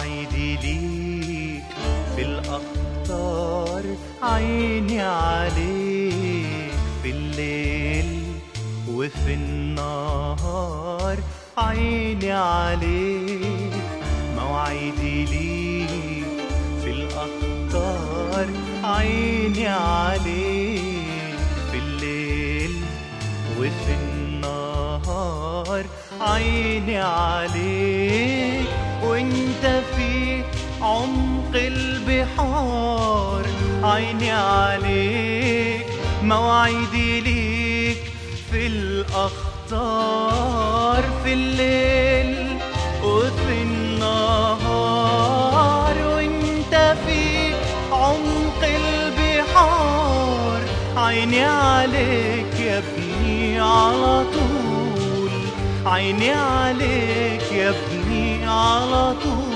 مواعيدي ليك في الأخطار، عيني عليك في الليل وفي النهار، عيني عليك. مواعيدي ليك في الأخطار، عيني عليك في الليل وفي النهار، عيني عليك. وانت في عمق البحار، عيني عليك. مواعيدي ليك في الأخطار، في الليل وفي النهار. وانت في عمق البحار، عيني عليك يا ابني على طول، عيني عليك يا ابني على طول.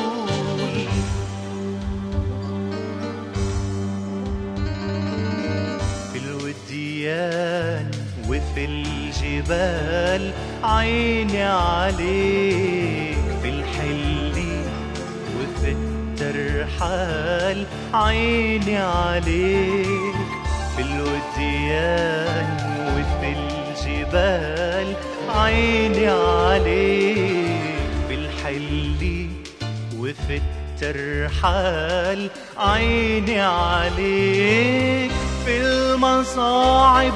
في الوديان وفي الجبال، عيني عليك. في الحل وفي الترحال، عيني عليك. في الوديان وفي الجبال، عيني عليك. في الحل وفي الترحال، عيني عليك. في المصاعب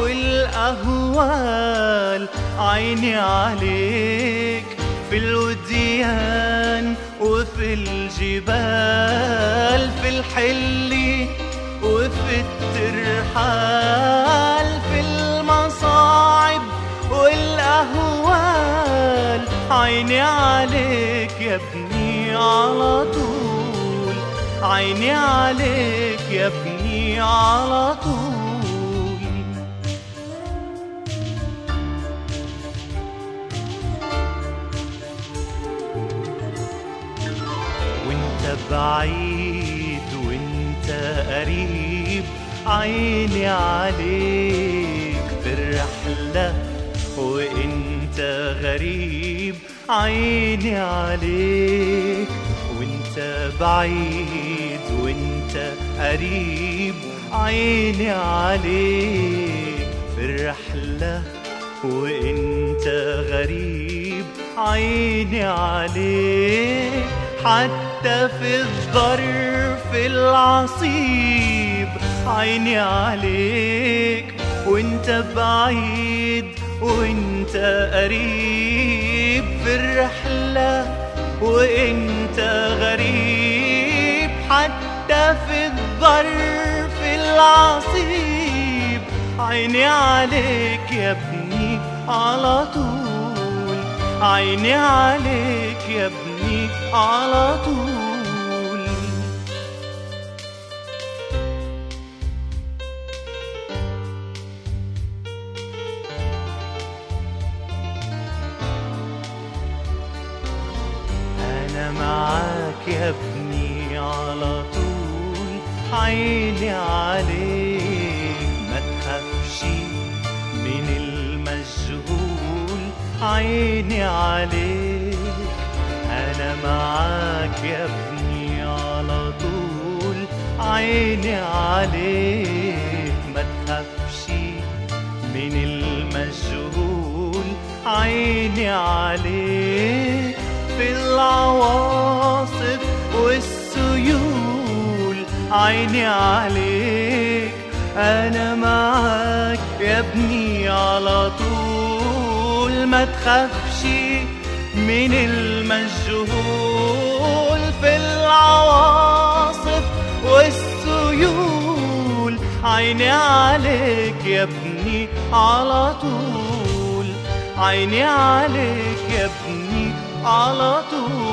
والأهوال، عيني عليك. في الوديان وفي الجبال، في الحل وفي الترحال. في المصاعب والأهوال، عيني عليك يا ابني على طول، عيني عليك يا ابني على طول. وانت بعيد وانت قريب، عيني عليك. في الرحلة وانت غريب، عيني عليك. وانت بعيد وانت قريب، عيني عليك. في الرحلة وانت غريب، عيني عليك. حتى في الظرف العصيب، عيني عليك. وانت بعيد وانت قريب، في الرحلة وانت غريب. حتى في الظرف العصيب، عيني عليك يا ابني على طول، عيني عليك يا ابني على طول. أنا معاك يا ابني على طول، عيني عليك. ما تخافش من المجهول، عيني عليك. أنا معاك يا ابني على طول، عيني عليك. ما تخافش من المجهول، عيني عليك. في العواصف والسيول، عيني عليك. أنا معاك يا ابني على طول، ما تخافش من المجهول. في العواصف والسيول، عيني عليك يا ابني على طول، عيني عليك يا ابني على طول.